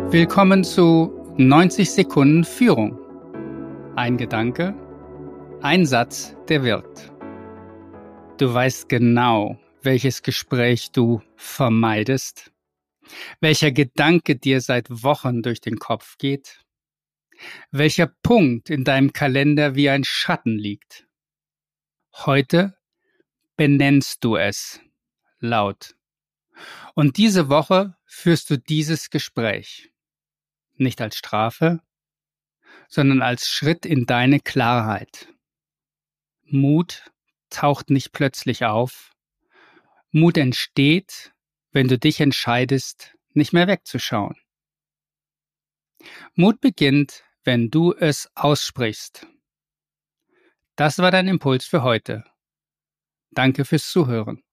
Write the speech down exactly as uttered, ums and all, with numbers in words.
Willkommen zu neunzig Sekunden Führung. Ein Gedanke, ein Satz, der wirkt. Du weißt genau, welches Gespräch du vermeidest, welcher Gedanke dir seit Wochen durch den Kopf geht, welcher Punkt in deinem Kalender wie ein Schatten liegt. Heute benennst du es laut. Und diese Woche führst du dieses Gespräch. Nicht als Strafe, sondern als Schritt in deine Klarheit. Mut taucht nicht plötzlich auf. Mut entsteht, wenn du dich entscheidest, nicht mehr wegzuschauen. Mut beginnt, wenn du es aussprichst. Das war dein Impuls für heute. Danke fürs Zuhören.